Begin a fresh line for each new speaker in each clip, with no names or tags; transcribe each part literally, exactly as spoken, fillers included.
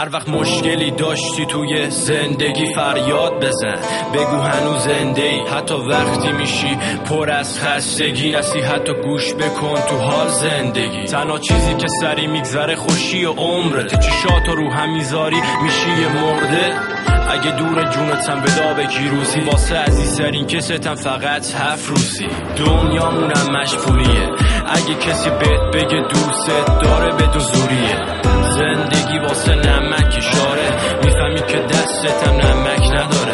هر وقت مشکلی داشتی توی زندگی فریاد بزن، بگو هنوز زنده ای. حتی وقتی میشی پر از خستگی، نصیحتو گوش بکن تو حال زندگی. تنها چیزی که سری میگذره خوشی و عمرت، چشاتو رو هم میذاری میشی یه مرده. اگه دور جونتم ودا بگی روزی، واسه عزیزترین کستم فقط هفت روزی. دنیامونم مشغولیه، اگه کسی بهت بگه دوست داره بدون زوریه. زندگی واسه نمک شاره، میفهمی که دستتم نمک نداره.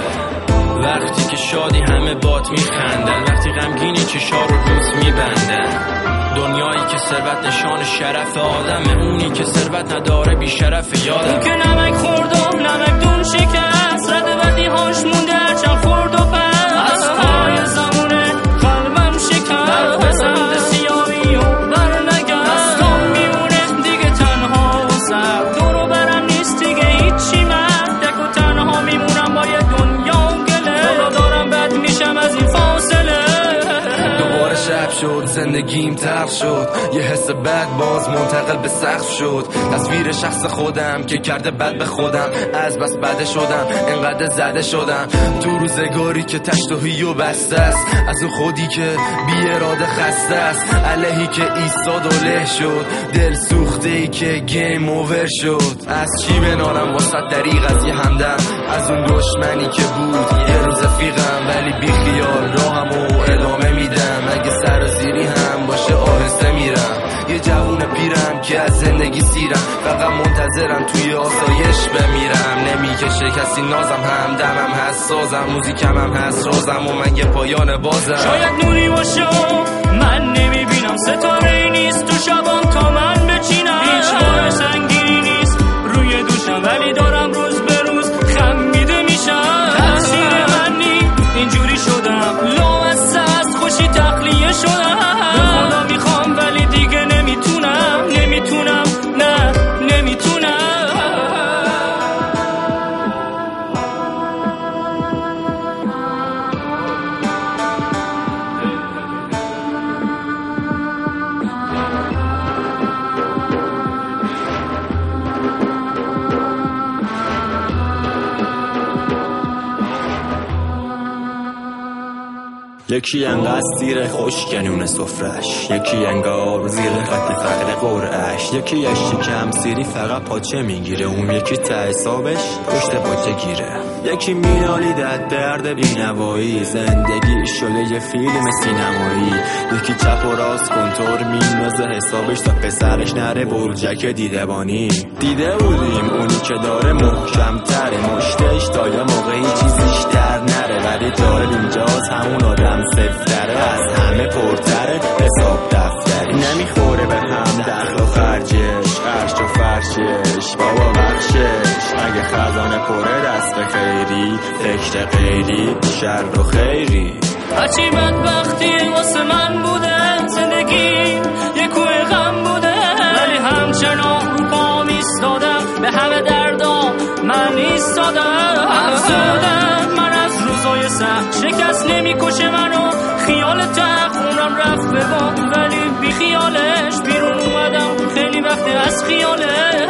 وقتی که شادی همه بات میخندن، وقتی غمگینی چشا رو روز میبندن. دنیایی که ثروت نشان شرف آدمه، اونی که ثروت نداره بی شرف یادم.
اون که نمک خوردم نمک دون شکست، رد بدی هاش مونده هرچند خورد و پس. از پای زمونه قلبم شکست، بسند سیاهی و بر نگست. دستام میمونه دیگه تنها و سر، دورو برم نیست دیگه هیچی. من دک و تنها میمونم با یه دنیا و گله. بالا دارم بد میشم از این فاصله.
دوباره شب شد، زندگیم تلخ شد، یه حس بد باز منتقل به سقف شد. تصویر شخص خودم که کرده بد به خودم، از بس بده شدم انقدر زده شدم. تو روزگاری که تشتهی و بسته است، از اون خودی که بی اراده خسته است. علیهی که ایستاد و له شد، دل سوخته ای که گیم اوور شد. از چی بنالم واسه دریغ از یه همدم، از اون دشمنی که بود یه روز رفیقم. ولی بی خیال راهمو ادامه میدم، اگه سر و زیری هم باشه آهسته میرم. یه جوون پیرم که از زندگی سیرم، فقط منتظرم توی آسایش بمیرم. نمیکشه کسی نازم، هم دمم هست سازم، موزیکم هم هست رازم و من یه پایان بازم.
شاید نوری باشه من نمیبینم، ستاره نیست تو شبام تا من بچینم. هیچ بار سنگینی نیست روی دوشم، ولی دارم روز به روز خمیده میشم. تقصیر من نی اینجوری شدم، لامصه از خوشی تخلیه شدم. به خدا میخوام ولی دیگه نمیتونم، نمیتونم نه نمیتونم.
یکی انقدر زیر خوش کنون سفرش، یکی انگار زیر خط فقر قرعش. یکی شکم سیری فقط پاچه میگیره، اون یکی ته حسابش پشت پاچه گیره. یکی مینالید از درد بینوایی، زندگی شده یه فیلم سینمایی. یکی چپ و راست کنتور میندازه حسابش تا پسرش نره برجک دیدبانی. دیده بودیم اونی که داره محکم تره، مشتش تا یه موقعی چیزیش در نره. ولی جالب اینجاست همون آدم سفتره، از همه پرتره حساب دفتری. نمیخوره به هم دخل و خرجش، قرش و فرشش بابا بخشش. اگه خزانه پره دست به خیری، فکر غیری شر و خیری.
هرچی بدبختی واسه من بوده، زندگی یه کوه غم بوده. ولی همچنان رو پام ایستادم، به همه دردام من ایستادم. افسردم من از روزای سخت، شکست نمیکشه منو خیال تخت. اونم رفت به باد ولی بی خیالش، بیرون اومدم خیلی وقت از خیالش.